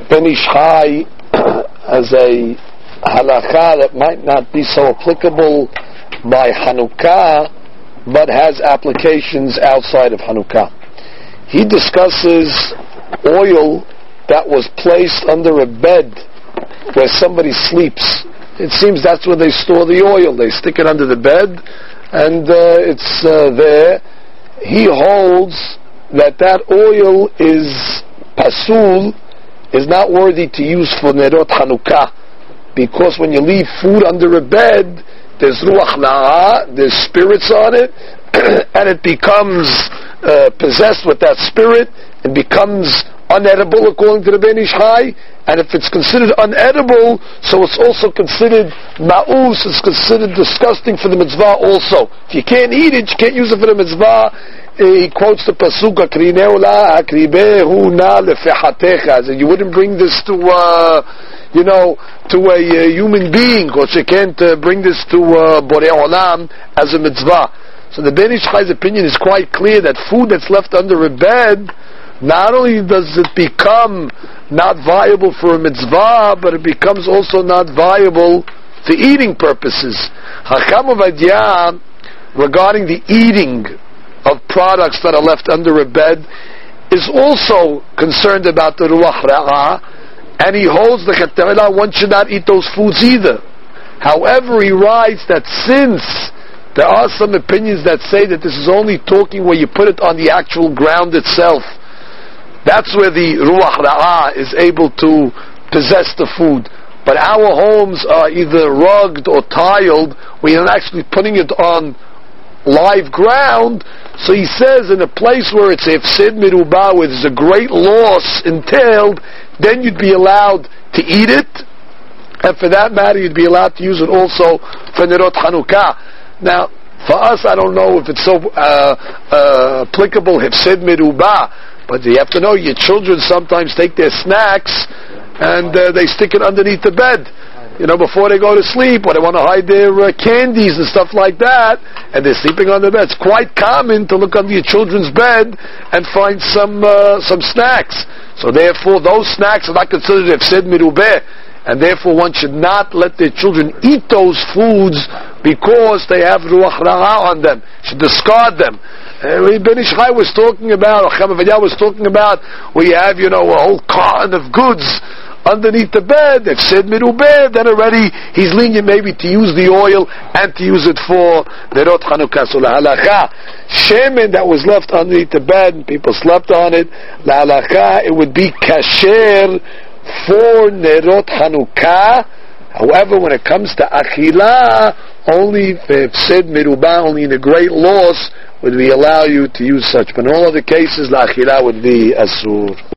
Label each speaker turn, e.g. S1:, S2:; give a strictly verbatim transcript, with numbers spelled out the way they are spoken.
S1: Ben Ish Chai as a halakha that might not be so applicable by Hanukkah, but has applications outside of Hanukkah. He discusses oil that was placed under a bed where somebody sleeps. It seems that's where they store the oil. They stick it under the bed, and uh, it's uh, there. He holds that that oil is pasul, is not worthy to use for Nerot Hanukkah, because when you leave food under a bed, there's ruach la'ah, there's spirits on it, and it becomes uh, possessed with that spirit, and becomes unedible according to the Ben Ish Chai. And if it's considered unedible, so it's also considered ma'us, it's considered disgusting for the mitzvah also. If you can't eat it, you can't use it for the mitzvah. He quotes the pasuk, "Akrineu la akribehu na lefehatecha," that you wouldn't bring this to, uh, you know, to a uh, human being, because you can't uh, bring this to uh, Borei Olam as a mitzvah. So the Ben Ish Chai's opinion is quite clear that food that's left under a bed, not only does it become not viable for a mitzvah, but it becomes also not viable for eating purposes. Hacham Ovadia, regarding the eating of products that are left under a bed, is also concerned about the ruach ra'ah, and he holds the chetela, one should not eat those foods either. However, he writes that since there are some opinions that say that this is only talking where you put it on the actual ground itself, that's where the ruach ra'ah is able to possess the food. But our homes are either rugged or tiled, where you're not actually putting it on live ground. So he says, in a place where it's hefsed merubah, where there's a great loss entailed, then you'd be allowed to eat it, and for that matter, you'd be allowed to use it also for Nerot Hanukkah. Now, for us, I don't know if it's so uh, uh, applicable, hefsed merubah, but you have to know your children sometimes take their snacks and uh, they stick it underneath the bed, you know, before they go to sleep, or they want to hide their uh, candies and stuff like that, and they're sleeping on the bed. It's quite common to look under your children's bed and find some uh, some snacks. So therefore, those snacks are not considered hefsed merubah, and therefore one should not let their children eat those foods because they have ruach ra'ah on them. Should discard them. Uh, Ben Ish Chai was talking about, or Chacham Ovadia was talking about, where you have, you know, a whole carton of goods underneath the bed, they've said merubah, then already he's lenient maybe to use the oil and to use it for Nerot Hanukkah. So la halakha, shemen that was left underneath the bed and people slept on it, la halakha, it would be kasher for Nerot Hanukkah. However, when it comes to achilah, only if said merubah, only in a great loss would we allow you to use such. But in all other cases, la achilah would be asur.